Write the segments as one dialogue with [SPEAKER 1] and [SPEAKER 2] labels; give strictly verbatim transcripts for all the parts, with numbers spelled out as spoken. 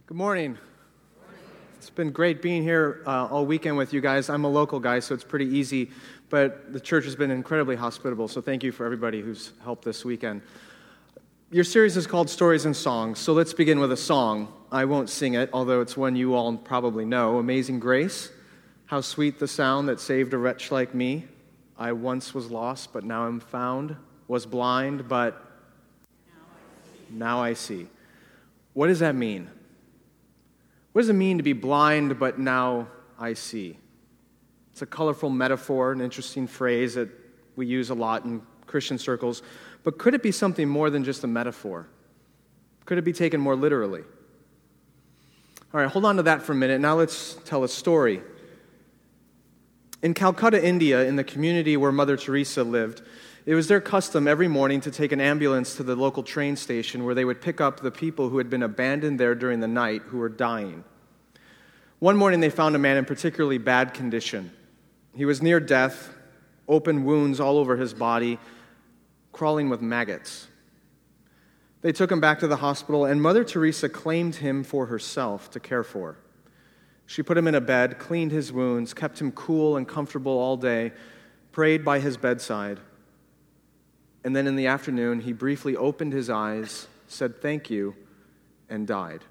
[SPEAKER 1] Good morning. It's been great being here uh, all weekend with you guys. I'm a local guy, so it's pretty easy, but the church has been incredibly hospitable, so thank you for everybody who's helped this weekend. Your series is called Stories and Songs, so let's begin with a song. I won't sing it, although it's one you all probably know. Amazing Grace, how sweet the sound that saved a wretch like me. I once was lost, but now I'm found, was blind, but now I see. What does that mean? What does it mean to be blind, but now I see? It's a colorful metaphor, an interesting phrase that we use a lot in Christian circles. But could it be something more than just a metaphor? Could it be taken more literally? All right, hold on to that for a minute. Now let's tell a story. In Calcutta, India, in the community where Mother Teresa lived, it was their custom every morning to take an ambulance to the local train station where they would pick up the people who had been abandoned there during the night who were dying. One morning they found a man in particularly bad condition. He was near death, open wounds all over his body, crawling with maggots. They took him back to the hospital, and Mother Teresa claimed him for herself to care for. She put him in a bed, cleaned his wounds, kept him cool and comfortable all day, prayed by his bedside. And then in the afternoon, he briefly opened his eyes, said thank you, and died.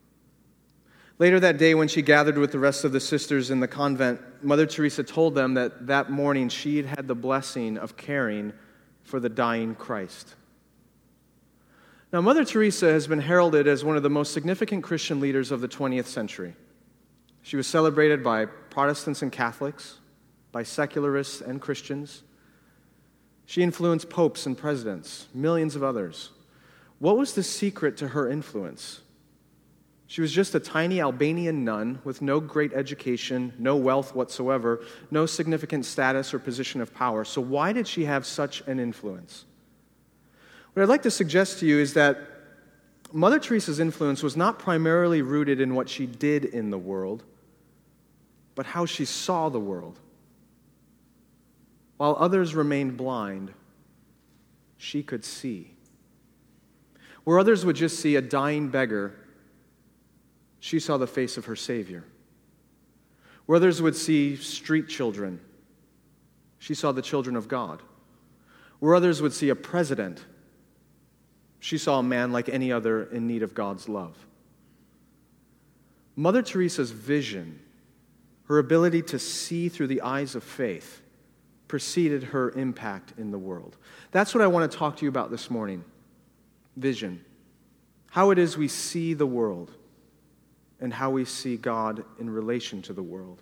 [SPEAKER 1] Later that day, when she gathered with the rest of the sisters in the convent, Mother Teresa told them that that morning she had had the blessing of caring for the dying Christ. Now, Mother Teresa has been heralded as one of the most significant Christian leaders of the twentieth century. She was celebrated by Protestants and Catholics, by secularists and Christians. She influenced popes and presidents, millions of others. What was the secret to her influence? She was just a tiny Albanian nun with no great education, no wealth whatsoever, no significant status or position of power. So why did she have such an influence? What I'd like to suggest to you is that Mother Teresa's influence was not primarily rooted in what she did in the world, but how she saw the world. While others remained blind, she could see. Where others would just see a dying beggar, she saw the face of her Savior. Where others would see street children, she saw the children of God. Where others would see a president, she saw a man like any other in need of God's love. Mother Teresa's vision, her ability to see through the eyes of faith, preceded her impact in the world. That's what I want to talk to you about this morning. Vision. How it is we see the world and how we see God in relation to the world.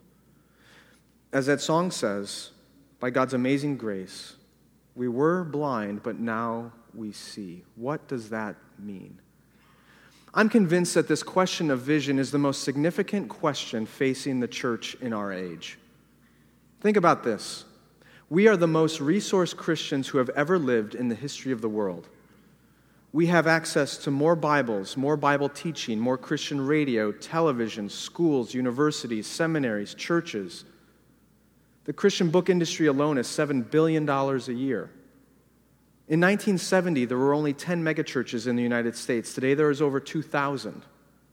[SPEAKER 1] As that song says, by God's amazing grace, we were blind, but now we see. What does that mean? I'm convinced that this question of vision is the most significant question facing the church in our age. Think about this. We are the most resourced Christians who have ever lived in the history of the world. We have access to more Bibles, more Bible teaching, more Christian radio, television, schools, universities, seminaries, churches. The Christian book industry alone is seven billion dollars a year. In nineteen seventy, there were only ten megachurches in the United States. Today, there is over two thousand.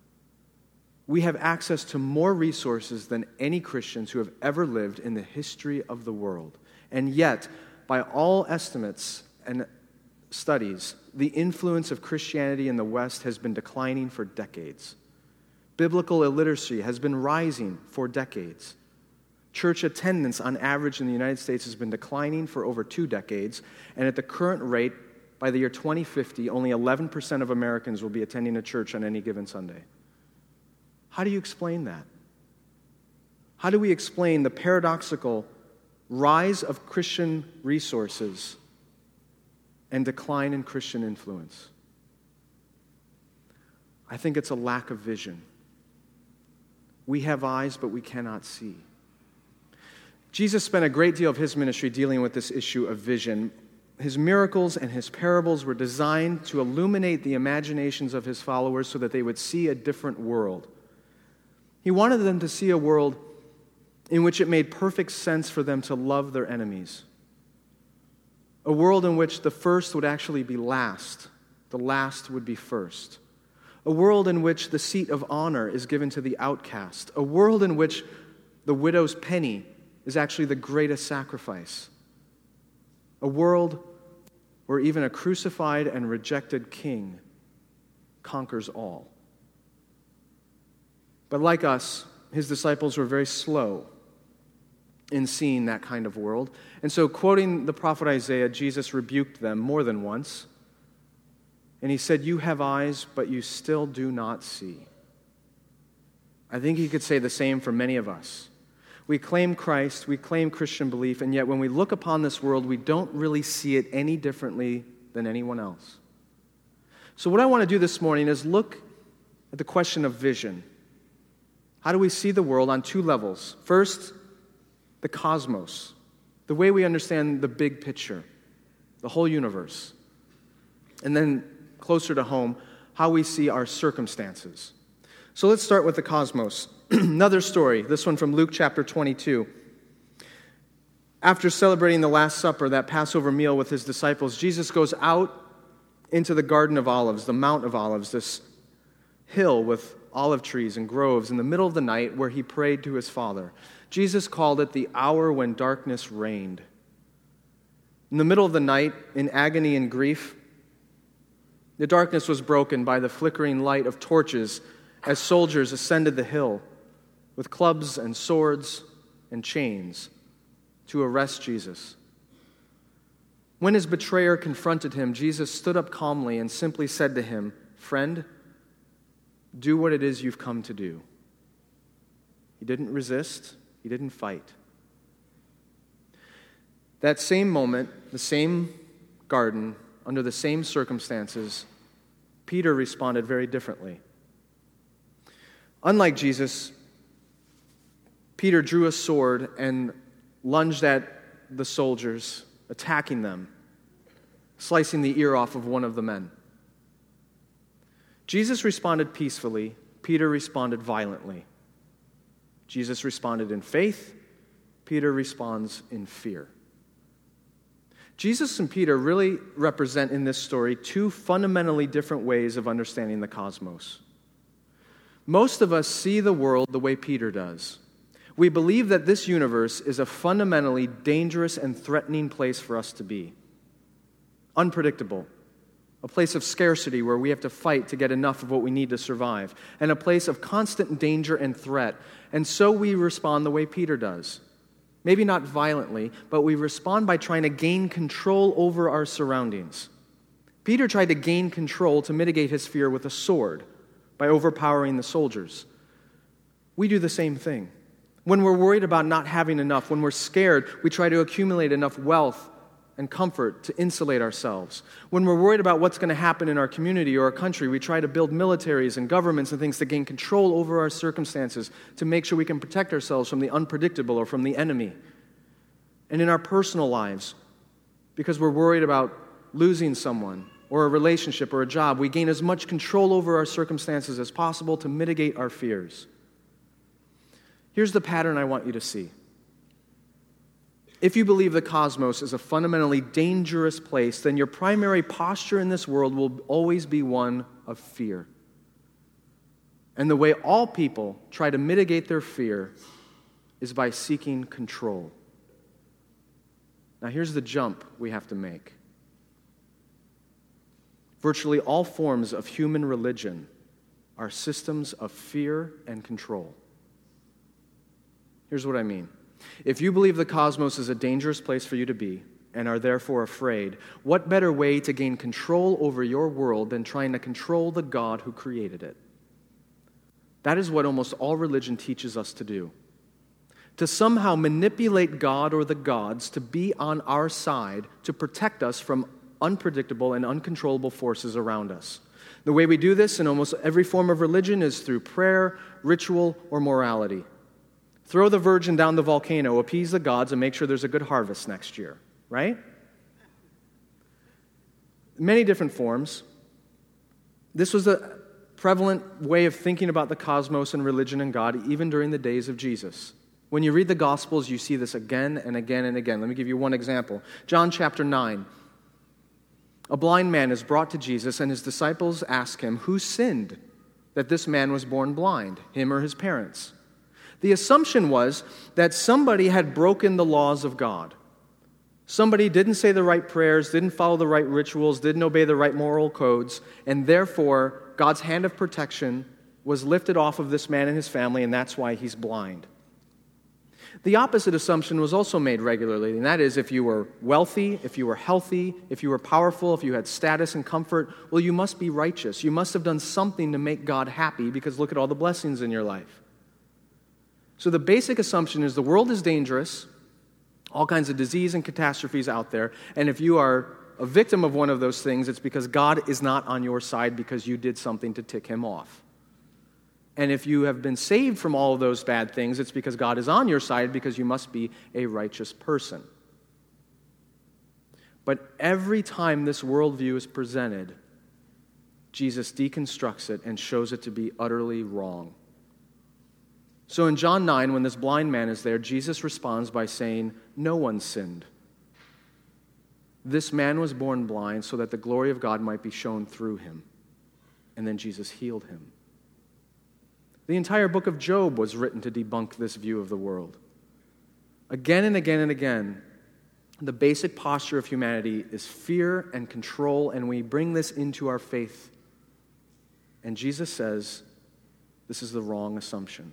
[SPEAKER 1] We have access to more resources than any Christians who have ever lived in the history of the world. And yet, by all estimates and studies, the influence of Christianity in the West has been declining for decades. Biblical illiteracy has been rising for decades. Church attendance on average in the United States has been declining for over two decades, and at the current rate, by the year twenty fifty, only eleven percent of Americans will be attending a church on any given Sunday. How do you explain that? How do we explain the paradoxical rise of Christian resources and decline in Christian influence? I think it's a lack of vision. We have eyes, but we cannot see. Jesus spent a great deal of his ministry dealing with this issue of vision. His miracles and his parables were designed to illuminate the imaginations of his followers so that they would see a different world. He wanted them to see a world in which it made perfect sense for them to love their enemies. A world in which the first would actually be last, the last would be first. a world in which the seat of honor is given to the outcast, a world in which the widow's penny is actually the greatest sacrifice, a world where even a crucified and rejected king conquers all. But like us, his disciples were very slow in seeing that kind of world. And so, quoting the prophet Isaiah, Jesus rebuked them more than once. And he said, "You have eyes, but you still do not see." I think he could say the same for many of us. We claim Christ, we claim Christian belief, and yet when we look upon this world, we don't really see it any differently than anyone else. So what I want to do this morning is look at the question of vision. How do we see the world on two levels? First, the cosmos, the way we understand the big picture, the whole universe. And then, closer to home, how we see our circumstances. So let's start with the cosmos. Another story, this one from Luke chapter twenty-two. After celebrating the Last Supper, that Passover meal with his disciples, Jesus goes out into the Garden of Olives, the Mount of Olives, this hill with olive trees and groves in the middle of the night where he prayed to his Father. Jesus called it the hour when darkness reigned. In the middle of the night, in agony and grief, the darkness was broken by the flickering light of torches as soldiers ascended the hill with clubs and swords and chains to arrest Jesus. When his betrayer confronted him, Jesus stood up calmly and simply said to him, "Friend, do what it is you've come to do." He didn't resist. He didn't fight. That same moment, the same garden, under the same circumstances, Peter responded very differently. Unlike Jesus, Peter drew a sword and lunged at the soldiers, attacking them, slicing the ear off of one of the men. Jesus responded peacefully. Peter responded violently. Jesus responded in faith. Peter responds in fear. Jesus and Peter really represent in this story two fundamentally different ways of understanding the cosmos. Most of us see the world the way Peter does. We believe that this universe is a fundamentally dangerous and threatening place for us to be. Unpredictable. A place of scarcity where we have to fight to get enough of what we need to survive. And a place of constant danger and threat. And so we respond the way Peter does. Maybe not violently, but we respond by trying to gain control over our surroundings. Peter tried to gain control to mitigate his fear with a sword by overpowering the soldiers. We do the same thing. When we're worried about not having enough, when we're scared, we try to accumulate enough wealth and comfort to insulate ourselves. When we're worried about what's going to happen in our community or our country, we try to build militaries and governments and things to gain control over our circumstances to make sure we can protect ourselves from the unpredictable or from the enemy. And in our personal lives, because we're worried about losing someone or a relationship or a job, we gain as much control over our circumstances as possible to mitigate our fears. Here's the pattern I want you to see. If you believe the cosmos is a fundamentally dangerous place, then your primary posture in this world will always be one of fear. And the way all people try to mitigate their fear is by seeking control. Now here's the jump we have to make. Virtually all forms of human religion are systems of fear and control. Here's what I mean. If you believe the cosmos is a dangerous place for you to be and are therefore afraid, what better way to gain control over your world than trying to control the God who created it? That is what almost all religion teaches us to do. To somehow manipulate God or the gods to be on our side to protect us from unpredictable and uncontrollable forces around us. The way we do this in almost every form of religion is through prayer, ritual, or morality. Throw the virgin down the volcano, appease the gods, and make sure there's a good harvest next year, right? Many different forms. This was a prevalent way of thinking about the cosmos and religion and God even during the days of Jesus. When you read the Gospels, you see this again and again and again. Let me give you one example. John chapter nine. A blind man is brought to Jesus, and his disciples ask him, "Who sinned, that this man was born blind, him or his parents. The assumption was that somebody had broken the laws of God. Somebody didn't say the right prayers, didn't follow the right rituals, didn't obey the right moral codes, and therefore God's hand of protection was lifted off of this man and his family, and that's why he's blind. The opposite assumption was also made regularly, and that is if you were wealthy, if you were healthy, if you were powerful, if you had status and comfort, well, you must be righteous. You must have done something to make God happy because look at all the blessings in your life. So the basic assumption is the world is dangerous, all kinds of disease and catastrophes out there, and if you are a victim of one of those things, it's because God is not on your side because you did something to tick him off. And if you have been saved from all of those bad things, it's because God is on your side because you must be a righteous person. But every time this worldview is presented, Jesus deconstructs it and shows it to be utterly wrong. So in John nine, when this blind man is there, Jesus responds by saying, "No one sinned. This man was born blind so that the glory of God might be shown through him." And then Jesus healed him. The entire book of Job was written to debunk this view of the world. Again and again and again, the basic posture of humanity is fear and control, and we bring this into our faith. And Jesus says, this is the wrong assumption.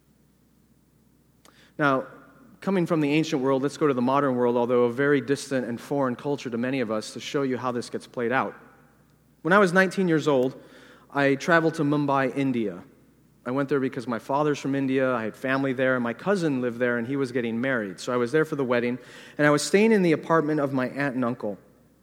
[SPEAKER 1] Now, coming from the ancient world, let's go to the modern world, although a very distant and foreign culture to many of us, to show you how this gets played out. When I was nineteen years old, I traveled to Mumbai, India. I went there because my father's from India, I had family there, and my cousin lived there, and he was getting married. So I was there for the wedding, and I was staying in the apartment of my aunt and uncle.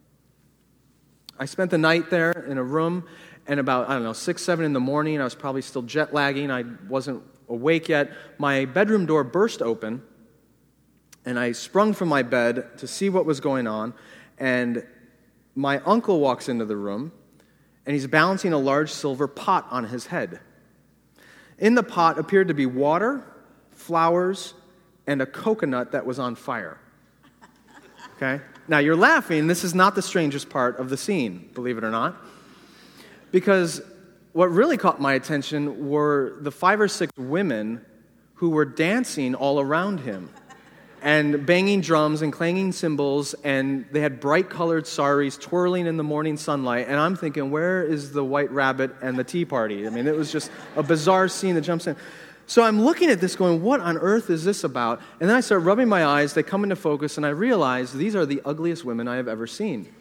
[SPEAKER 1] I spent the night there in a room, and about, I don't know, six, seven in the morning, I was probably still jet lagging, I wasn't awake yet. My bedroom door burst open, and I sprung from my bed to see what was going on, and my uncle walks into the room, and he's balancing a large silver pot on his head. In the pot appeared to be water, flowers, and a coconut that was on fire. Okay? Now, you're laughing. This is not the strangest part of the scene, believe it or not. Because what really caught my attention were the five or six women who were dancing all around him and banging drums and clanging cymbals, and they had bright-colored saris twirling in the morning sunlight, and I'm thinking, where is the white rabbit and the tea party? I mean, it was just a bizarre scene that jumps in. So I'm looking at this going, what on earth is this about? And then I start rubbing my eyes, they come into focus, and I realize these are the ugliest women I have ever seen.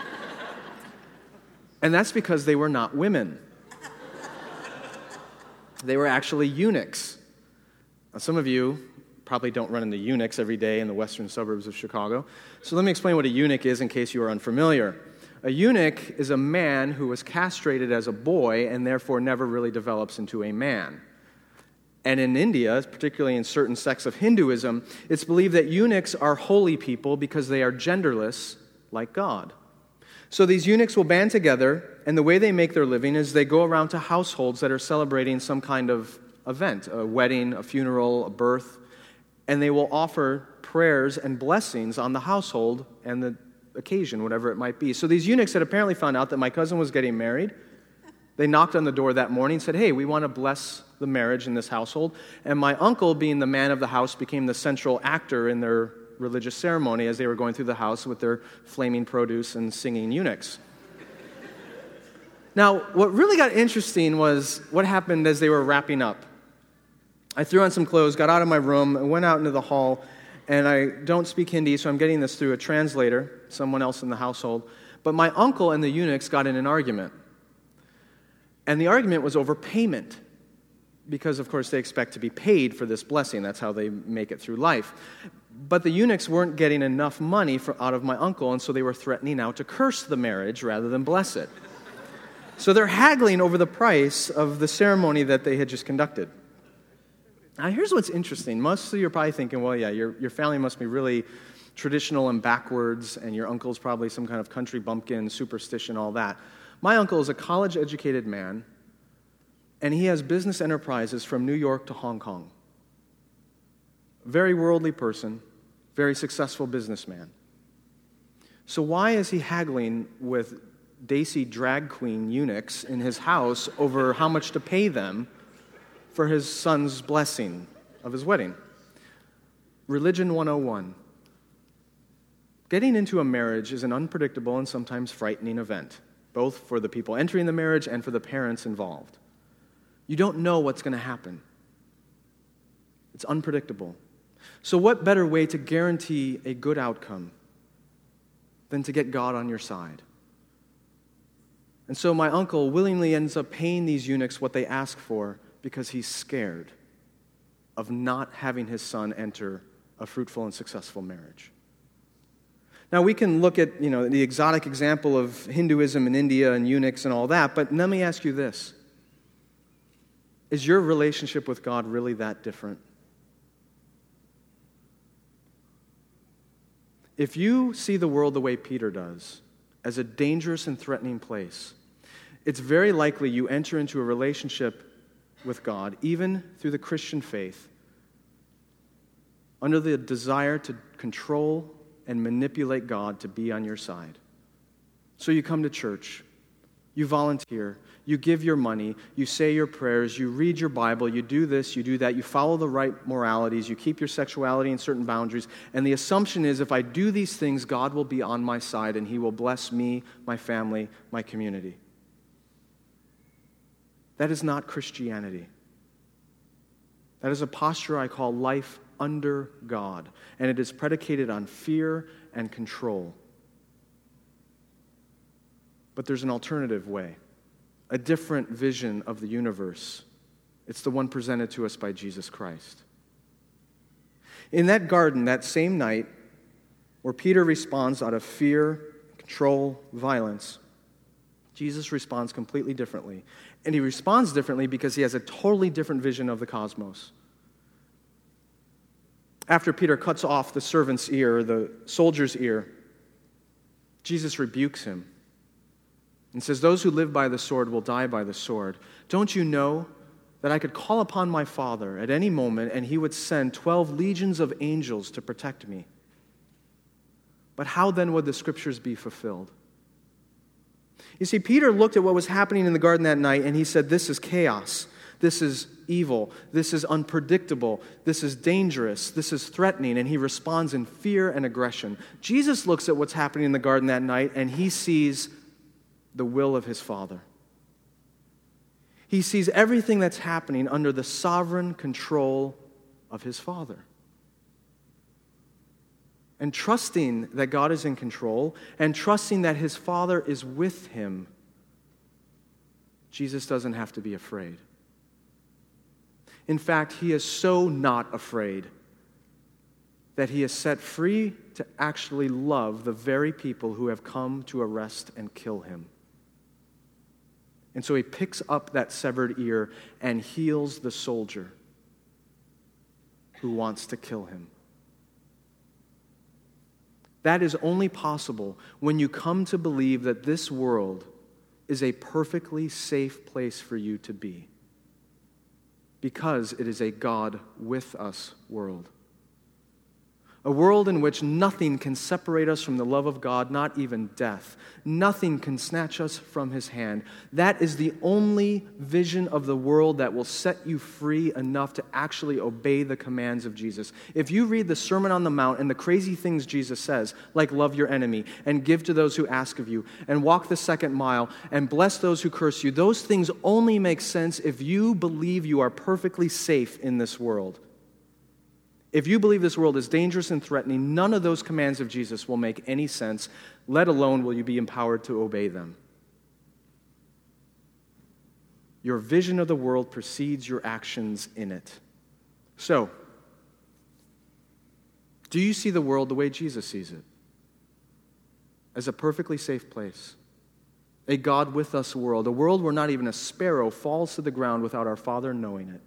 [SPEAKER 1] And that's because they were not women. They were actually eunuchs. Now, some of you probably don't run into eunuchs every day in the western suburbs of Chicago. So let me explain what a eunuch is in case you are unfamiliar. A eunuch is a man who was castrated as a boy and therefore never really develops into a man. And in India, particularly in certain sects of Hinduism, it's believed that eunuchs are holy people because they are genderless like God. So these eunuchs will band together, and the way they make their living is they go around to households that are celebrating some kind of event, a wedding, a funeral, a birth, and they will offer prayers and blessings on the household and the occasion, whatever it might be. So these eunuchs had apparently found out that my cousin was getting married. They knocked on the door that morning and said, hey, we want to bless the marriage in this household. And my uncle, being the man of the house, became the central actor in their religious ceremony as they were going through the house with their flaming produce and singing eunuchs. Now, what really got interesting was what happened as they were wrapping up. I threw on some clothes, got out of my room, and went out into the hall, and I don't speak Hindi, so I'm getting this through a translator, someone else in the household. But my uncle and the eunuchs got in an argument. And the argument was over payment, because, of course, they expect to be paid for this blessing. That's how they make it through life. But the eunuchs weren't getting enough money for, out of my uncle, and so they were threatening now to curse the marriage rather than bless it. So they're haggling over the price of the ceremony that they had just conducted. Now, here's what's interesting. Most of you are probably thinking, well, yeah, your, your family must be really traditional and backwards, and your uncle's probably some kind of country bumpkin, superstition, all that. My uncle is a college-educated man, and he has business enterprises from New York to Hong Kong. Very worldly person, very successful businessman. So why is he haggling with daisy drag queen eunuchs in his house over how much to pay them for his son's blessing of his wedding. Religion one oh one. Getting into a marriage is an unpredictable and sometimes frightening event, both for the people entering the marriage and for the parents involved. You don't know what's going to happen. It's unpredictable. So what better way to guarantee a good outcome than to get God on your side? And so my uncle willingly ends up paying these eunuchs what they ask for because he's scared of not having his son enter a fruitful and successful marriage. Now, we can look at, you know, the exotic example of Hinduism in India and eunuchs and all that, but let me ask you this. Is your relationship with God really that different? If you see the world the way Peter does, as a dangerous and threatening place, it's very likely you enter into a relationship with God, even through the Christian faith, under the desire to control and manipulate God to be on your side. So you come to church, you volunteer, you give your money, you say your prayers, you read your Bible, you do this, you do that, you follow the right moralities, you keep your sexuality in certain boundaries, and the assumption is if I do these things, God will be on my side and he will bless me, my family, my community. That is not Christianity. That is a posture I call life under God, and it is predicated on fear and control. But there's an alternative way, a different vision of the universe. It's the one presented to us by Jesus Christ. In that garden, that same night, where Peter responds out of fear, control, violence, Jesus responds completely differently. And he responds differently because he has a totally different vision of the cosmos. After Peter cuts off the servant's ear, the soldier's ear, Jesus rebukes him and says, "Those who live by the sword will die by the sword. Don't you know that I could call upon my Father at any moment and he would send twelve legions of angels to protect me? But how then would the scriptures be fulfilled?" You see, Peter looked at what was happening in the garden that night and he said, this is chaos. This is evil. This is unpredictable. This is dangerous. This is threatening. And he responds in fear and aggression. Jesus looks at what's happening in the garden that night and he sees the will of his Father. He sees everything that's happening under the sovereign control of his Father. And trusting that God is in control and trusting that his Father is with him, Jesus doesn't have to be afraid. In fact, he is so not afraid that he is set free to actually love the very people who have come to arrest and kill him. And so he picks up that severed ear and heals the soldier who wants to kill him. That is only possible when you come to believe that this world is a perfectly safe place for you to be, because it is a God with us world. A world in which nothing can separate us from the love of God, not even death. Nothing can snatch us from his hand. That is the only vision of the world that will set you free enough to actually obey the commands of Jesus. If you read the Sermon on the Mount and the crazy things Jesus says, like love your enemy and give to those who ask of you and walk the second mile and bless those who curse you, those things only make sense if you believe you are perfectly safe in this world. If you believe this world is dangerous and threatening, none of those commands of Jesus will make any sense, let alone will you be empowered to obey them. Your vision of the world precedes your actions in it. So, do you see the world the way Jesus sees it? As a perfectly safe place. A God with us world. A world where not even a sparrow falls to the ground without our Father knowing it.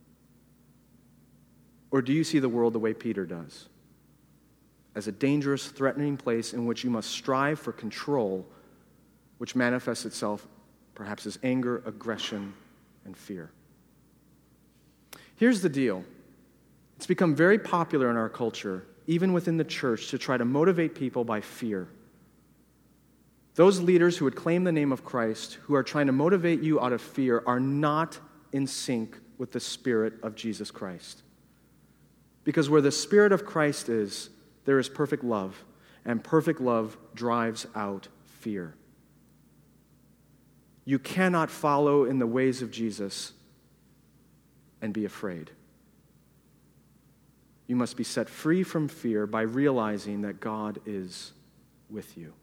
[SPEAKER 1] Or do you see the world the way Peter does? As a dangerous, threatening place in which you must strive for control, which manifests itself perhaps as anger, aggression, and fear. Here's the deal. It's become very popular in our culture, even within the church, to try to motivate people by fear. Those leaders who would claim the name of Christ, who are trying to motivate you out of fear, are not in sync with the Spirit of Jesus Christ. Because where the Spirit of Christ is, there is perfect love, and perfect love drives out fear. You cannot follow in the ways of Jesus and be afraid. You must be set free from fear by realizing that God is with you.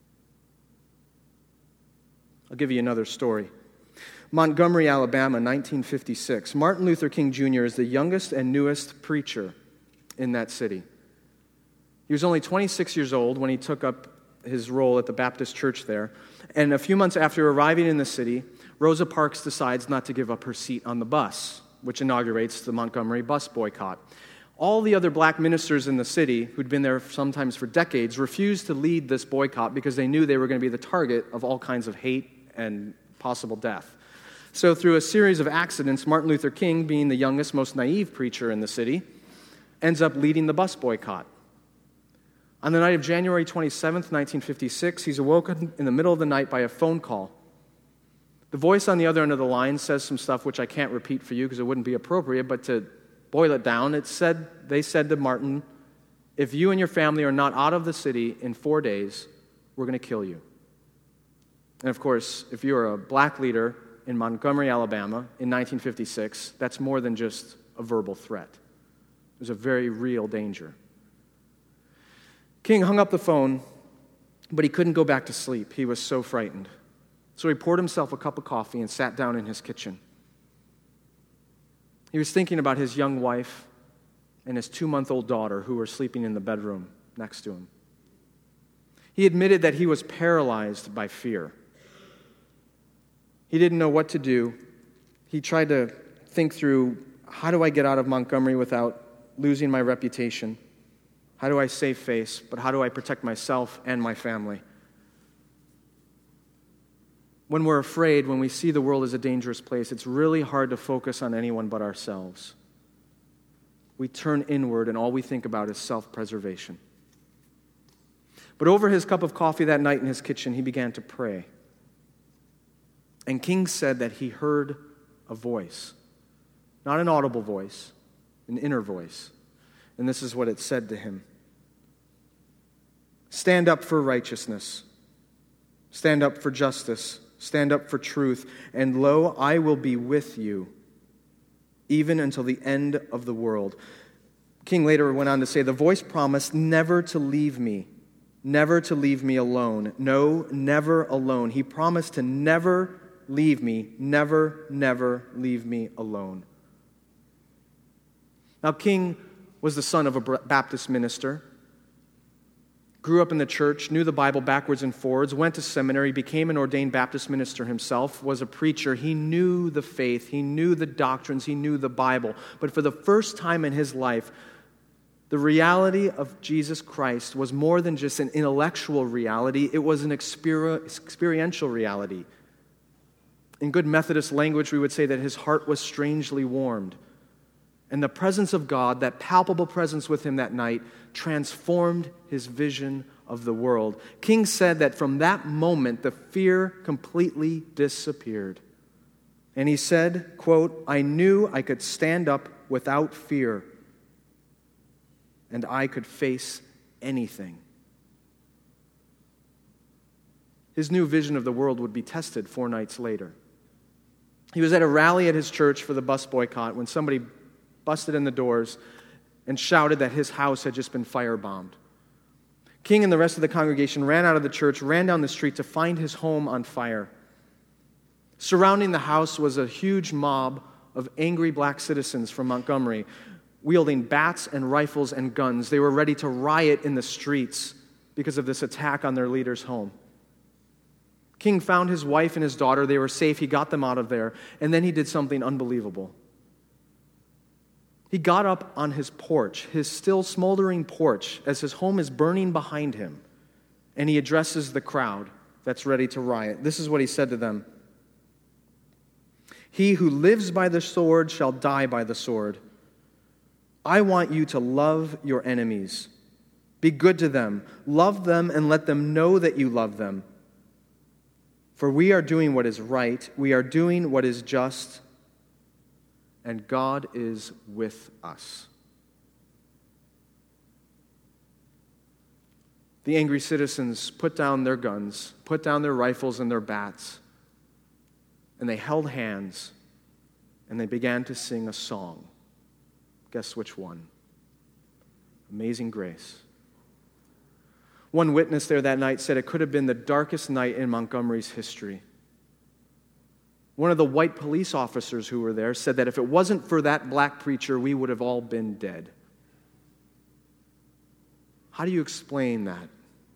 [SPEAKER 1] I'll give you another story. Montgomery, Alabama, nineteen fifty-six. Martin Luther King Junior is the youngest and newest preacher in that city. He was only twenty-six years old when he took up his role at the Baptist church there. And a few months after arriving in the city, Rosa Parks decides not to give up her seat on the bus, which inaugurates the Montgomery bus boycott. All the other black ministers in the city, who'd been there sometimes for decades, refused to lead this boycott because they knew they were going to be the target of all kinds of hate and possible death. So through a series of accidents, Martin Luther King, being the youngest, most naive preacher in the city, ends up leading the bus boycott. On the night of January twenty-seventh, nineteen fifty-six, he's awoken in the middle of the night by a phone call. The voice on the other end of the line says some stuff which I can't repeat for you because it wouldn't be appropriate, but to boil it down, it said, they said to Martin, if you and your family are not out of the city in four days, we're going to kill you. And of course, if you're a black leader in Montgomery, Alabama in nineteen fifty-six, that's more than just a verbal threat. There's a very real danger. King hung up the phone, but he couldn't go back to sleep. He was so frightened. So he poured himself a cup of coffee and sat down in his kitchen. He was thinking about his young wife and his two-month-old daughter who were sleeping in the bedroom next to him. He admitted that he was paralyzed by fear. He didn't know what to do. He tried to think through, how do I get out of Montgomery without losing my reputation? How do I save face? But how do I protect myself and my family? When we're afraid, when we see the world as a dangerous place, it's really hard to focus on anyone but ourselves. We turn inward, and all we think about is self-preservation. But over his cup of coffee that night in his kitchen, he began to pray. And King said that he heard a voice, not an audible voice, an inner voice. And this is what it said to him. Stand up for righteousness. Stand up for justice. Stand up for truth. And lo, I will be with you, even until the end of the world. King later went on to say, the voice promised never to leave me, never to leave me alone. No, never alone. He promised to never leave me, never, never leave me alone. Now, King was the son of a Baptist minister, grew up in the church, knew the Bible backwards and forwards, went to seminary, became an ordained Baptist minister himself, was a preacher. He knew the faith, he knew the doctrines, he knew the Bible. But for the first time in his life, the reality of Jesus Christ was more than just an intellectual reality, it was an exper- experiential reality. In good Methodist language, we would say that his heart was strangely warmed. And the presence of God, that palpable presence with him that night, transformed his vision of the world. King said that from that moment, the fear completely disappeared. And he said, quote, I knew I could stand up without fear, and I could face anything. His new vision of the world would be tested four nights later. He was at a rally at his church for the bus boycott when somebody busted in the doors and shouted that his house had just been firebombed. King and the rest of the congregation ran out of the church, ran down the street to find his home on fire. Surrounding the house was a huge mob of angry black citizens from Montgomery, wielding bats and rifles and guns. They were ready to riot in the streets because of this attack on their leader's home. King found his wife and his daughter. They were safe. He got them out of there. And then he did something unbelievable. He got up on his porch, his still smoldering porch, as his home is burning behind him, and he addresses the crowd that's ready to riot. This is what he said to them. He who lives by the sword shall die by the sword. I want you to love your enemies. Be good to them. Love them and let them know that you love them. For we are doing what is right, we are doing what is just, and God is with us. The angry citizens put down their guns, put down their rifles and their bats, and they held hands, and they began to sing a song. Guess which one? Amazing Grace. One witness there that night said it could have been the darkest night in Montgomery's history. One of the white police officers who were there said that if it wasn't for that black preacher, we would have all been dead. How do you explain that?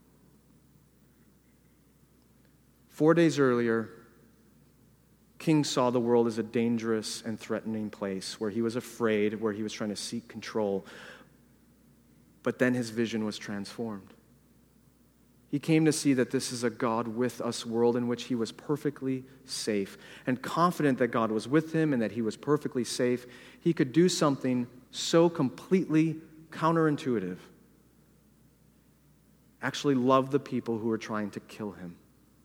[SPEAKER 1] Four days earlier, King saw the world as a dangerous and threatening place where he was afraid, where he was trying to seek control. But then his vision was transformed. He came to see that this is a God with us world in which he was perfectly safe. And confident that God was with him and that he was perfectly safe, he could do something so completely counterintuitive. Actually love the people who were trying to kill him.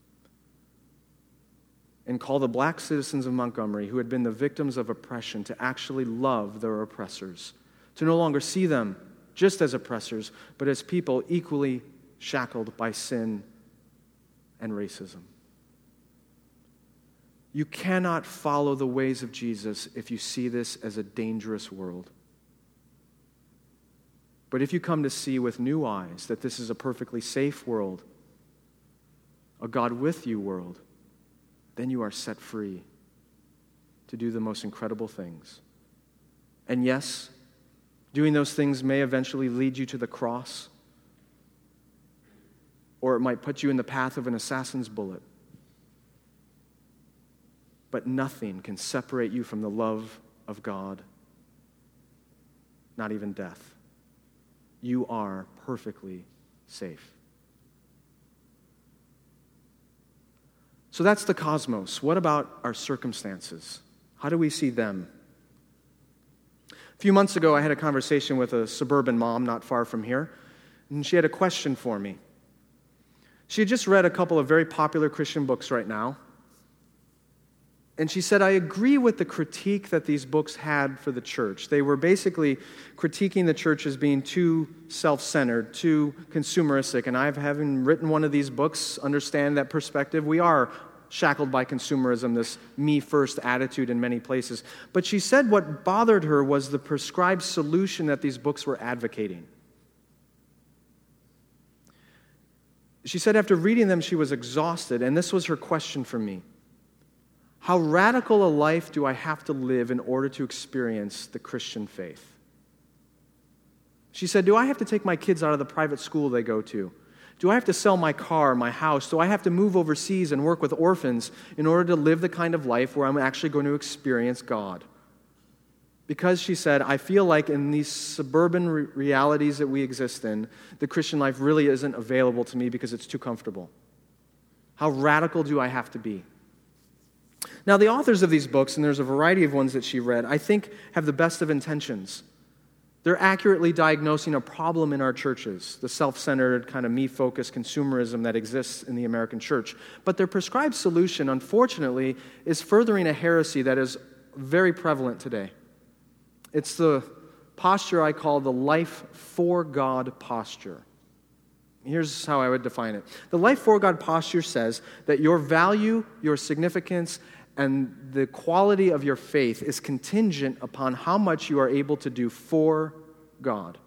[SPEAKER 1] And call the black citizens of Montgomery, who had been the victims of oppression, to actually love their oppressors. To no longer see them just as oppressors, but as people equally shackled by sin and racism. You cannot follow the ways of Jesus if you see this as a dangerous world. But if you come to see with new eyes that this is a perfectly safe world, a God with you world, then you are set free to do the most incredible things. And yes, doing those things may eventually lead you to the cross, or it might put you in the path of an assassin's bullet. But nothing can separate you from the love of God, not even death. You are perfectly safe. So that's the cosmos. What about our circumstances? How do we see them? A few months ago, I had a conversation with a suburban mom not far from here, and she had a question for me. She had just read a couple of very popular Christian books right now. And she said, I agree with the critique that these books had for the church. They were basically critiquing the church as being too self-centered, too consumeristic. And I've, having written one of these books, understand that perspective. We are shackled by consumerism, this me-first attitude in many places. But she said what bothered her was the prescribed solution that these books were advocating. She said after reading them, she was exhausted, and this was her question for me. How radical a life do I have to live in order to experience the Christian faith? She said, do I have to take my kids out of the private school they go to? Do I have to sell my car, my house? Do I have to move overseas and work with orphans in order to live the kind of life where I'm actually going to experience God? Because, she said, I feel like in these suburban re- realities that we exist in, the Christian life really isn't available to me because it's too comfortable. How radical do I have to be? Now, the authors of these books, and there's a variety of ones that she read, I think have the best of intentions. They're accurately diagnosing a problem in our churches, the self-centered, kind of me-focused consumerism that exists in the American church. But their prescribed solution, unfortunately, is furthering a heresy that is very prevalent today. It's the posture I call the life for God posture. Here's how I would define it. The life for God posture says that your value, your significance, and the quality of your faith is contingent upon how much you are able to do for God.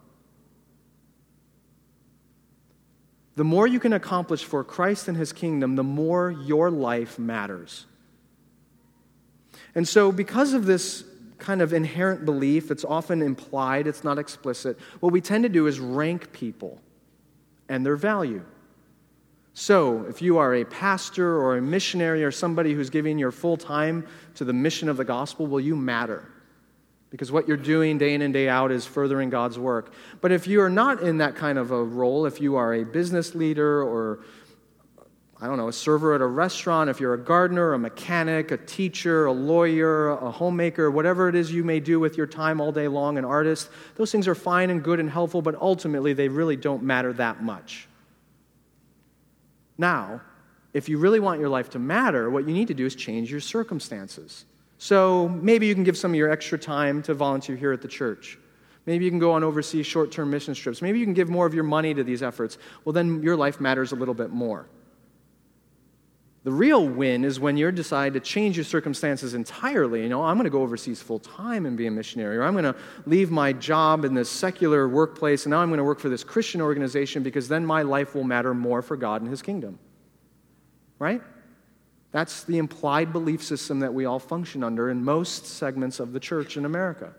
[SPEAKER 1] The more you can accomplish for Christ and His kingdom, the more your life matters. And so because of this kind of inherent belief, it's often implied, it's not explicit, what we tend to do is rank people and their value. So, if you are a pastor or a missionary or somebody who's giving your full time to the mission of the gospel, well, you matter. Because what you're doing day in and day out is furthering God's work. But if you are not in that kind of a role, if you are a business leader or, I don't know, a server at a restaurant, if you're a gardener, a mechanic, a teacher, a lawyer, a homemaker, whatever it is you may do with your time all day long, an artist, those things are fine and good and helpful, but ultimately they really don't matter that much. Now, if you really want your life to matter, what you need to do is change your circumstances. So maybe you can give some of your extra time to volunteer here at the church. Maybe you can go on overseas short-term mission trips. Maybe you can give more of your money to these efforts. Well, then your life matters a little bit more. The real win is when you decide to change your circumstances entirely. You know, I'm going to go overseas full-time and be a missionary, or I'm going to leave my job in this secular workplace, and now I'm going to work for this Christian organization because then my life will matter more for God and His kingdom. Right? That's the implied belief system that we all function under in most segments of the church in America.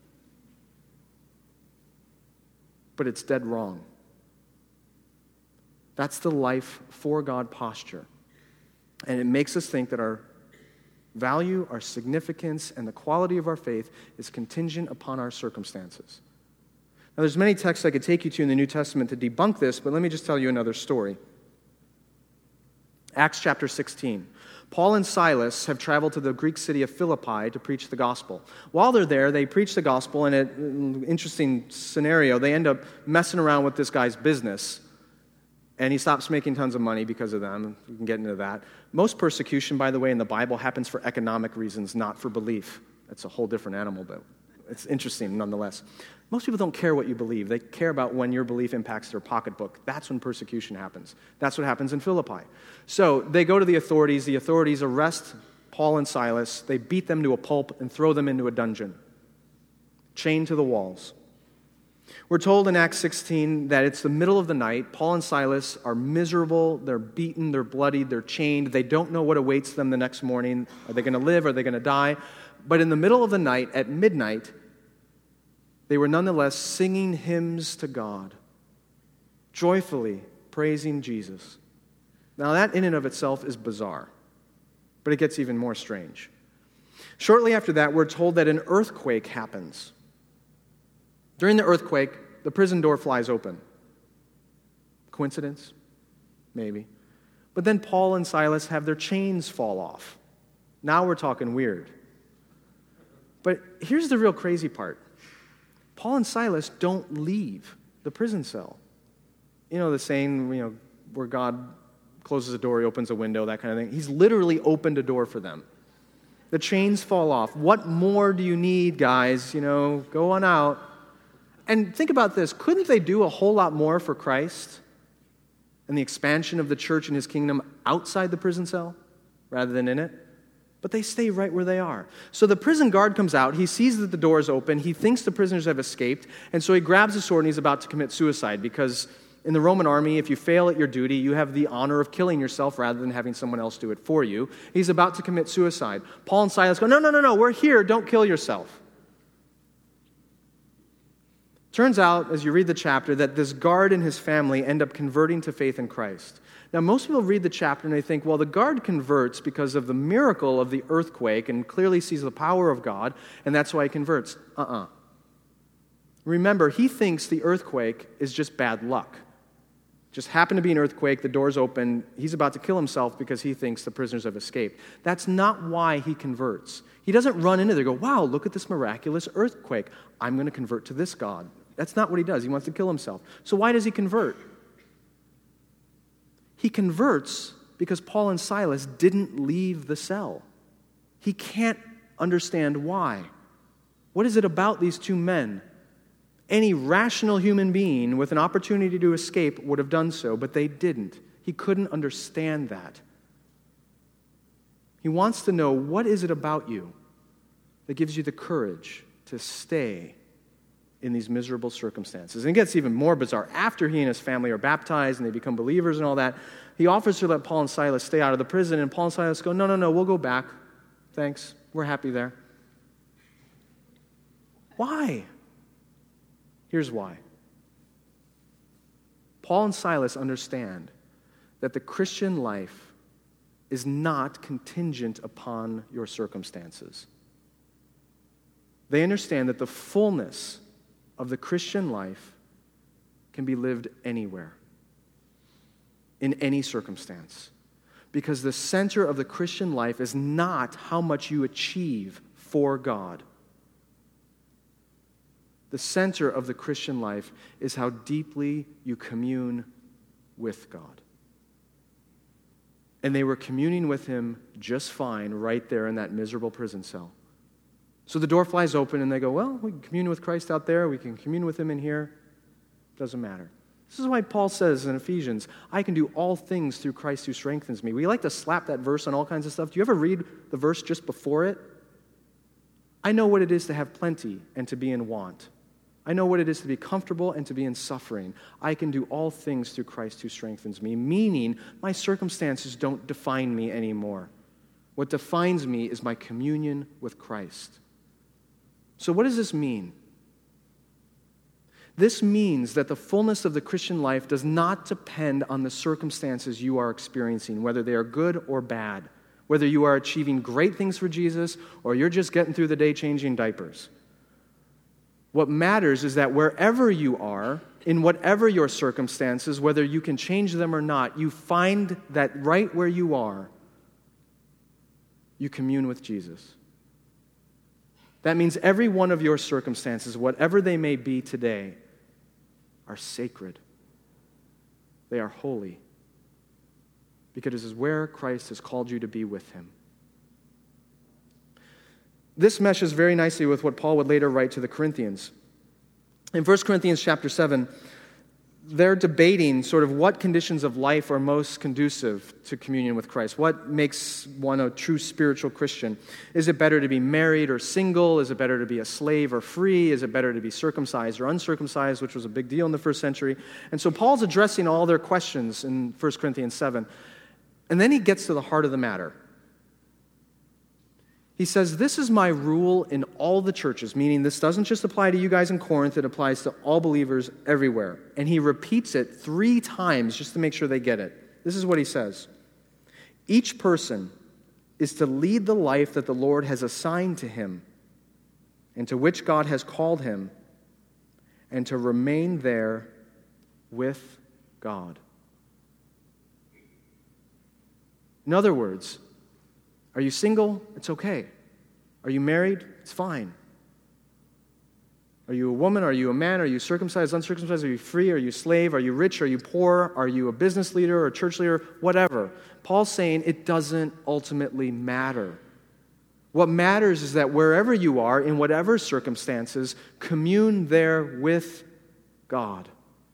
[SPEAKER 1] But it's dead wrong. That's the life for God posture. And it makes us think that our value, our significance, and the quality of our faith is contingent upon our circumstances. Now, there's many texts I could take you to in the New Testament to debunk this, but let me just tell you another story. Acts chapter sixteen. Paul and Silas have traveled to the Greek city of Philippi to preach the gospel. While they're there, they preach the gospel, and an interesting scenario, they end up messing around with this guy's business, and he stops making tons of money because of them. We can get into that. Most persecution, by the way, in the Bible happens for economic reasons, not for belief. That's a whole different animal, but it's interesting nonetheless. Most people don't care what you believe. They care about when your belief impacts their pocketbook. That's when persecution happens. That's what happens in Philippi. So they go to the authorities. The authorities arrest Paul and Silas. They beat them to a pulp and throw them into a dungeon, chained to the walls. We're told in Acts sixteen that it's the middle of the night. Paul and Silas are miserable. They're beaten. They're bloodied. They're chained. They don't know what awaits them the next morning. Are they going to live? Are they going to die? But in the middle of the night, at midnight, they were nonetheless singing hymns to God, joyfully praising Jesus. Now that in and of itself is bizarre, but it gets even more strange. Shortly after that, we're told that an earthquake happens. During the earthquake, the prison door flies open. Coincidence? Maybe. But then Paul and Silas have their chains fall off. Now we're talking weird. But here's the real crazy part. Paul and Silas don't leave the prison cell. You know the saying, you know, where God closes a door, He opens a window, that kind of thing. He's literally opened a door for them. The chains fall off. What more do you need, guys? You know, go on out. And think about this. Couldn't they do a whole lot more for Christ and the expansion of the church and His kingdom outside the prison cell rather than in it? But they stay right where they are. So the prison guard comes out. He sees that the door is open. He thinks the prisoners have escaped. And so he grabs a sword and he's about to commit suicide because in the Roman army, if you fail at your duty, you have the honor of killing yourself rather than having someone else do it for you. He's about to commit suicide. Paul and Silas go, no, no, no, no, we're here. Don't kill yourself. Turns out, as you read the chapter, that this guard and his family end up converting to faith in Christ. Now, most people read the chapter and they think, well, the guard converts because of the miracle of the earthquake and clearly sees the power of God, and that's why he converts. Uh-uh. Remember, he thinks the earthquake is just bad luck. Just happened to be an earthquake, the door's open, he's about to kill himself because he thinks the prisoners have escaped. That's not why he converts. He doesn't run into there and go, wow, look at this miraculous earthquake. I'm going to convert to this God. That's not what he does. He wants to kill himself. So why does he convert? He converts because Paul and Silas didn't leave the cell. He can't understand why. What is it about these two men? Any rational human being with an opportunity to escape would have done so, but they didn't. He couldn't understand that. He wants to know, what is it about you that gives you the courage to stay in these miserable circumstances? And it gets even more bizarre. After he and his family are baptized and they become believers and all that, he offers to let Paul and Silas stay out of the prison, and Paul and Silas go, no, no, no, we'll go back. Thanks. We're happy there. Why? Here's why. Paul and Silas understand that the Christian life is not contingent upon your circumstances. They understand that the fullness of the Christian life can be lived anywhere, in any circumstance. Because the center of the Christian life is not how much you achieve for God. The center of the Christian life is how deeply you commune with God. And they were communing with him just fine right there in that miserable prison cell. So the door flies open and they go, well, we can commune with Christ out there. We can commune with him in here. Doesn't matter. This is why Paul says in Ephesians, I can do all things through Christ who strengthens me. We like to slap that verse on all kinds of stuff. Do you ever read the verse just before it? I know what it is to have plenty and to be in want. I know what it is to be comfortable and to be in suffering. I can do all things through Christ who strengthens me, meaning my circumstances don't define me anymore. What defines me is my communion with Christ. So what does this mean? This means that the fullness of the Christian life does not depend on the circumstances you are experiencing, whether they are good or bad, whether you are achieving great things for Jesus or you're just getting through the day changing diapers. What matters is that wherever you are, in whatever your circumstances, whether you can change them or not, you find that right where you are, you commune with Jesus. That means every one of your circumstances, whatever they may be today, are sacred. They are holy. Because this is where Christ has called you to be with him. This meshes very nicely with what Paul would later write to the Corinthians. In First Corinthians chapter seven, they're debating sort of what conditions of life are most conducive to communion with Christ. What makes one a true spiritual Christian? Is it better to be married or single? Is it better to be a slave or free? Is it better to be circumcised or uncircumcised, which was a big deal in the first century? And so Paul's addressing all their questions in First Corinthians seven. And then he gets to the heart of the matter. He says, this is my rule in all the churches, meaning this doesn't just apply to you guys in Corinth, it applies to all believers everywhere. And he repeats it three times just to make sure they get it. This is what he says. Each person is to lead the life that the Lord has assigned to him and to which God has called him, and to remain there with God. In other words, are you single? It's okay. Are you married? It's fine. Are you a woman? Are you a man? Are you circumcised, uncircumcised? Are you free? Are you a slave? Are you rich? Are you poor? Are you a business leader or a church leader? Whatever. Paul's saying it doesn't ultimately matter. What matters is that wherever you are, in whatever circumstances, commune there with God.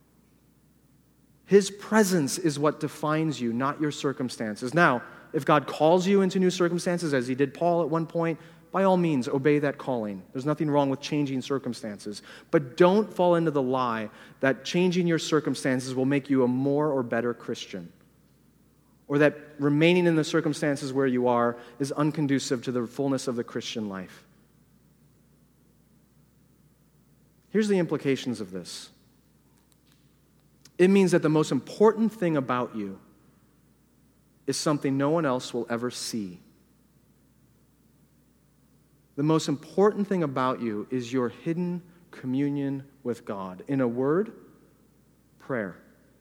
[SPEAKER 1] His presence is what defines you, not your circumstances. Now, if God calls you into new circumstances, as he did Paul at one point, by all means, obey that calling. There's nothing wrong with changing circumstances. But don't fall into the lie that changing your circumstances will make you a more or better Christian, or that remaining in the circumstances where you are is unconducive to the fullness of the Christian life. Here's the implications of this. It means that the most important thing about you is something no one else will ever see. The most important thing about you is your hidden communion with God. In a word, prayer.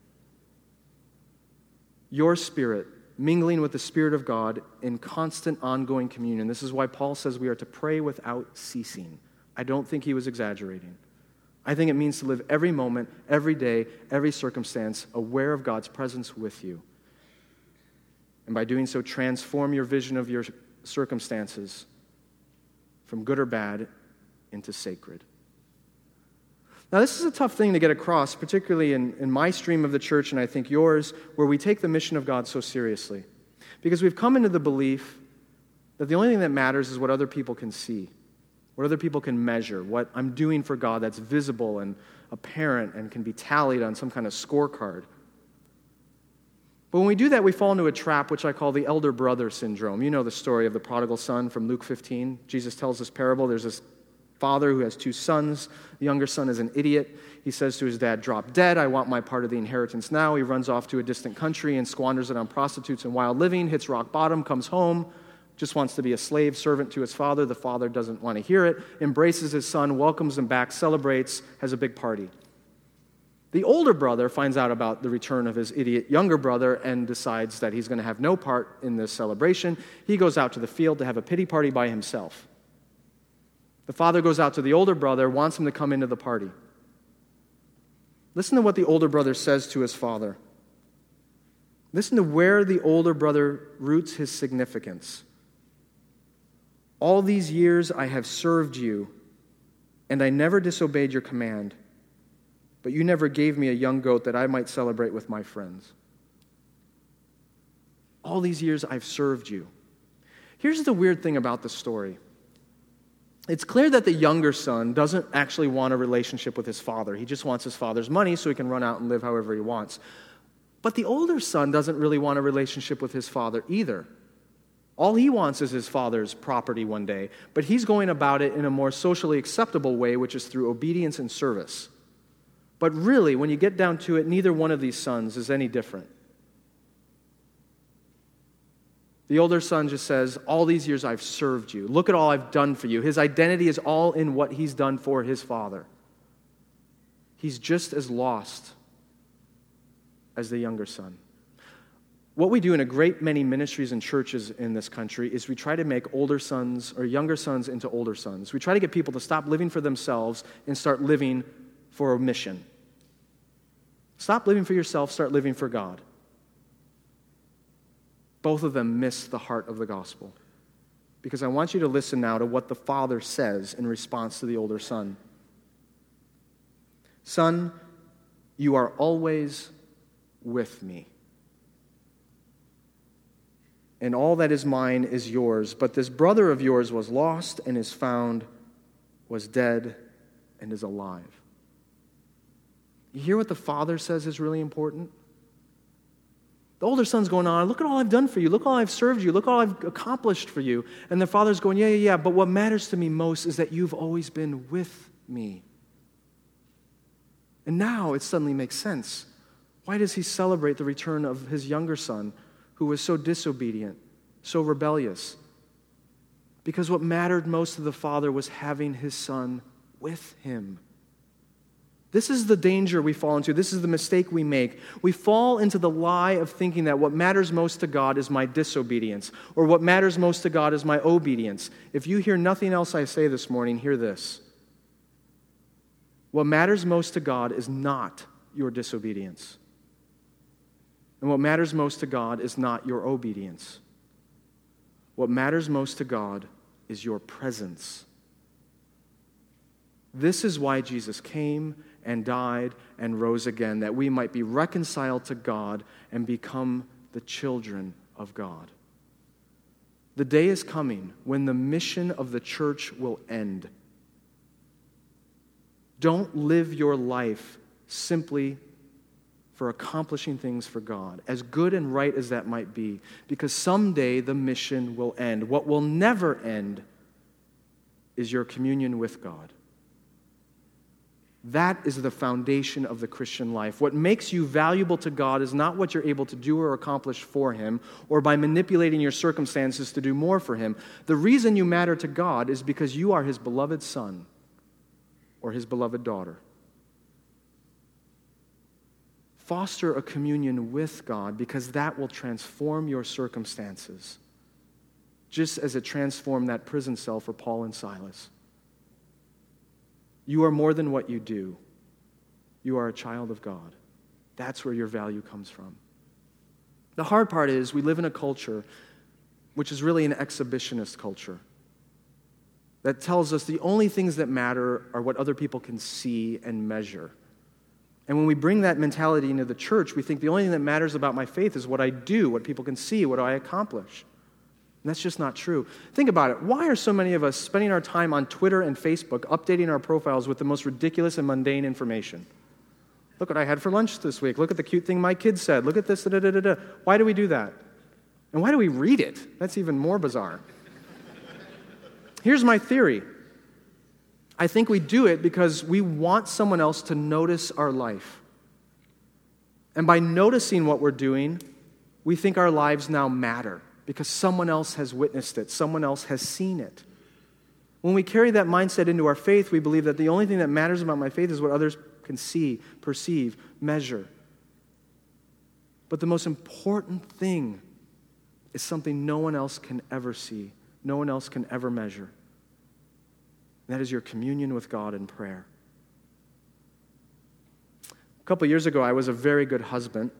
[SPEAKER 1] Your spirit mingling with the Spirit of God in constant ongoing communion. This is why Paul says we are to pray without ceasing. I don't think he was exaggerating. I think it means to live every moment, every day, every circumstance, aware of God's presence with you. And by doing so, transform your vision of your circumstances from good or bad into sacred. Now, this is a tough thing to get across, particularly in, in my stream of the church, and I think yours, where we take the mission of God so seriously. Because we've come into the belief that the only thing that matters is what other people can see, what other people can measure, what I'm doing for God that's visible and apparent and can be tallied on some kind of scorecard. But when we do that, we fall into a trap which I call the elder brother syndrome. You know the story of the prodigal son from Luke fifteen. Jesus tells this parable. There's this father who has two sons. The younger son is an idiot. He says to his dad, drop dead. I want my part of the inheritance now. He runs off to a distant country and squanders it on prostitutes and wild living, hits rock bottom, comes home, just wants to be a slave servant to his father. The father doesn't want to hear it, embraces his son, welcomes him back, celebrates, has a big party. The older brother finds out about the return of his idiot younger brother and decides that he's going to have no part in this celebration. He goes out to the field to have a pity party by himself. The father goes out to the older brother, wants him to come into the party. Listen to what the older brother says to his father. Listen to where the older brother roots his significance. All these years I have served you, and I never disobeyed your command, but you never gave me a young goat that I might celebrate with my friends. All these years I've served you. Here's the weird thing about the story. It's clear that the younger son doesn't actually want a relationship with his father. He just wants his father's money so he can run out and live however he wants. But the older son doesn't really want a relationship with his father either. All he wants is his father's property one day, but he's going about it in a more socially acceptable way, which is through obedience and service. But really, when you get down to it, neither one of these sons is any different. The older son just says, all these years I've served you. Look at all I've done for you. His identity is all in what he's done for his father. He's just as lost as the younger son. What we do in a great many ministries and churches in this country is we try to make older sons or younger sons into older sons. We try to get people to stop living for themselves and start living for a mission. Stop living for yourself, start living for God. Both of them miss the heart of the gospel. Because I want you to listen now to what the father says in response to the older son. Son, you are always with me, and all that is mine is yours. But this brother of yours was lost and is found, was dead and is alive. You hear what the father says is really important? The older son's going on, look at all I've done for you. Look all I've served you. Look all I've accomplished for you. And the father's going, yeah, yeah, yeah, but what matters to me most is that you've always been with me. And now it suddenly makes sense. Why does he celebrate the return of his younger son who was so disobedient, so rebellious? Because what mattered most to the father was having his son with him. This is the danger we fall into. This is the mistake we make. We fall into the lie of thinking that what matters most to God is my disobedience, or what matters most to God is my obedience. If you hear nothing else I say this morning, hear this. What matters most to God is not your disobedience. And what matters most to God is not your obedience. What matters most to God is your presence. This is why Jesus came and died and rose again, that we might be reconciled to God and become the children of God. The day is coming when the mission of the church will end. Don't live your life simply for accomplishing things for God, as good and right as that might be, because someday the mission will end. What will never end is your communion with God. That is the foundation of the Christian life. What makes you valuable to God is not what you're able to do or accomplish for Him, or by manipulating your circumstances to do more for Him. The reason you matter to God is because you are His beloved son or His beloved daughter. Foster a communion with God, because that will transform your circumstances, just as it transformed that prison cell for Paul and Silas. You are more than what you do. You are a child of God. That's where your value comes from. The hard part is we live in a culture which is really an exhibitionist culture that tells us the only things that matter are what other people can see and measure. And when we bring that mentality into the church, we think the only thing that matters about my faith is what I do, what people can see, what I accomplish. And that's just not true. Think about it. Why are so many of us spending our time on Twitter and Facebook updating our profiles with the most ridiculous and mundane information? Look what I had for lunch this week. Look at the cute thing my kid said. Look at this. Da, da, da, da. Why do we do that? And why do we read it? That's even more bizarre. Here's my theory. I think we do it because we want someone else to notice our life. And by noticing what we're doing, we think our lives now matter because someone else has witnessed it, someone else has seen it. When we carry that mindset into our faith, we believe that the only thing that matters about my faith is what others can see, perceive, measure. But the most important thing is something no one else can ever see, no one else can ever measure. And that is your communion with God in prayer. A couple years ago, I was a very good husband,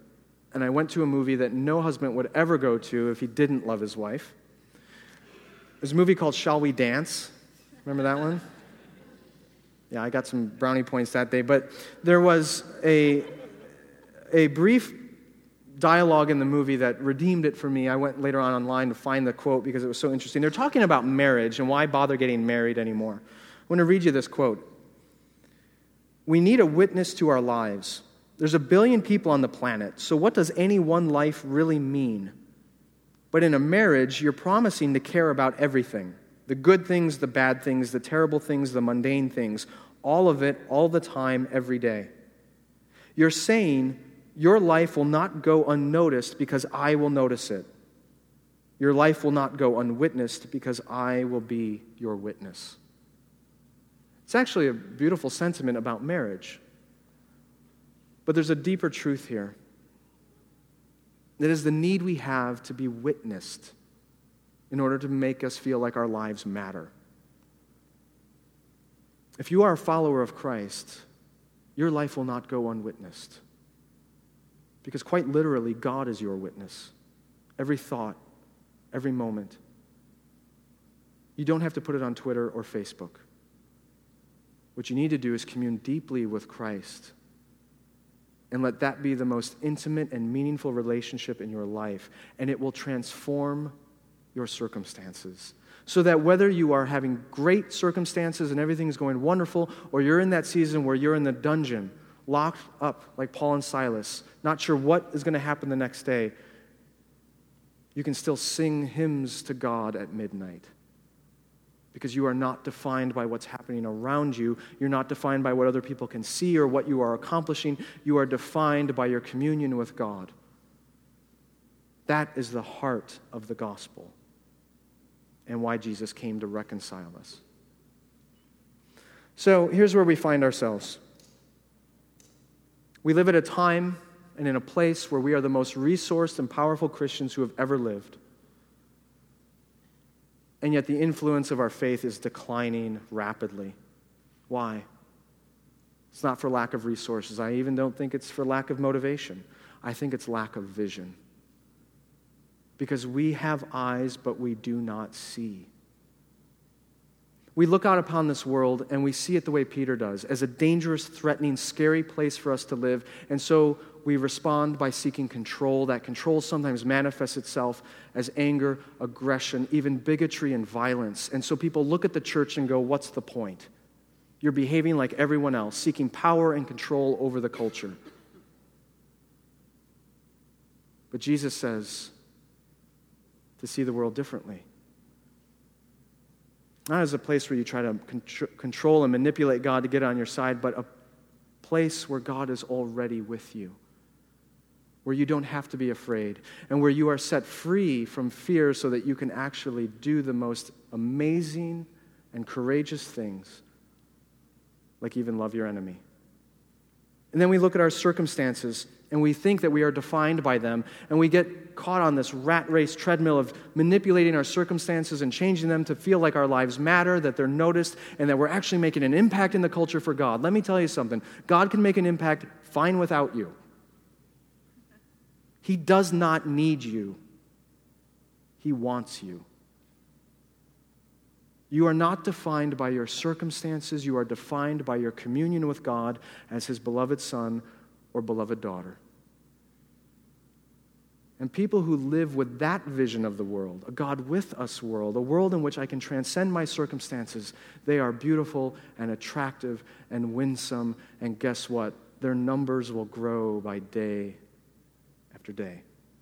[SPEAKER 1] and I went to a movie that no husband would ever go to if he didn't love his wife. There's a movie called Shall We Dance? Remember that one? Yeah, I got some brownie points that day. But there was a, a brief dialogue in the movie that redeemed it for me. I went later on online to find the quote because it was so interesting. They're talking about marriage and why bother getting married anymore. I want to read you this quote. "We need a witness to our lives. There's a billion people on the planet, so what does any one life really mean? But in a marriage, you're promising to care about everything. The good things, the bad things, the terrible things, the mundane things. All of it, all the time, every day. You're saying your life will not go unnoticed because I will notice it. Your life will not go unwitnessed because I will be your witness." It's actually a beautiful sentiment about marriage. But there's a deeper truth here. That is the need we have to be witnessed in order to make us feel like our lives matter. If you are a follower of Christ, your life will not go unwitnessed. Because quite literally, God is your witness. Every thought, every moment. You don't have to put it on Twitter or Facebook. What you need to do is commune deeply with Christ and let that be the most intimate and meaningful relationship in your life, and it will transform your circumstances. So that whether you are having great circumstances and everything's going wonderful, or you're in that season where you're in the dungeon, locked up like Paul and Silas, not sure what is going to happen the next day, you can still sing hymns to God at midnight. Because you are not defined by what's happening around you. You're not defined by what other people can see or what you are accomplishing. You are defined by your communion with God. That is the heart of the gospel and why Jesus came to reconcile us. So here's where we find ourselves. We live at a time and in a place where we are the most resourced and powerful Christians who have ever lived. And yet the influence of our faith is declining rapidly. Why? It's not for lack of resources. I even don't think it's for lack of motivation. I think it's lack of vision. Because we have eyes, but we do not see. We look out upon this world and we see it the way Peter does, as a dangerous, threatening, scary place for us to live. And so we respond by seeking control. That control sometimes manifests itself as anger, aggression, even bigotry and violence. And so people look at the church and go, what's the point? You're behaving like everyone else, seeking power and control over the culture. But Jesus says to see the world differently. Not as a place where you try to con- control and manipulate God to get on your side, but a place where God is already with you, where you don't have to be afraid, and where you are set free from fear so that you can actually do the most amazing and courageous things, like even love your enemy. And then we look at our circumstances, and we think that we are defined by them, and we get caught on this rat race treadmill of manipulating our circumstances and changing them to feel like our lives matter, that they're noticed, and that we're actually making an impact in the culture for God. Let me tell you something. God can make an impact fine without you. He does not need you. He wants you. You are not defined by your circumstances. You are defined by your communion with God as His beloved son or beloved daughter. And people who live with that vision of the world, a God with us world, a world in which I can transcend my circumstances, they are beautiful and attractive and winsome. And guess what? Their numbers will grow by day after day.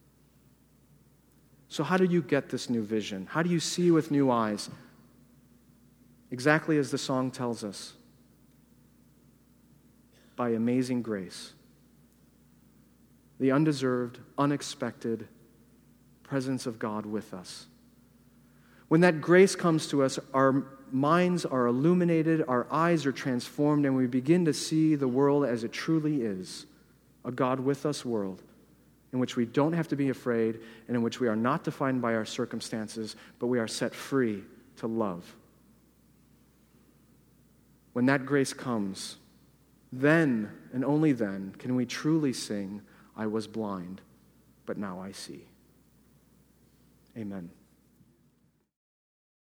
[SPEAKER 1] So how do you get this new vision? How do you see with new eyes? Exactly as the song tells us. By amazing grace. The undeserved, unexpected presence of God with us. When that grace comes to us, our minds are illuminated, our eyes are transformed, and we begin to see the world as it truly is, a God with us world, in which we don't have to be afraid, and in which we are not defined by our circumstances, but we are set free to love. When that grace comes, then and only then can we truly sing, I was blind, but now I see. Amen.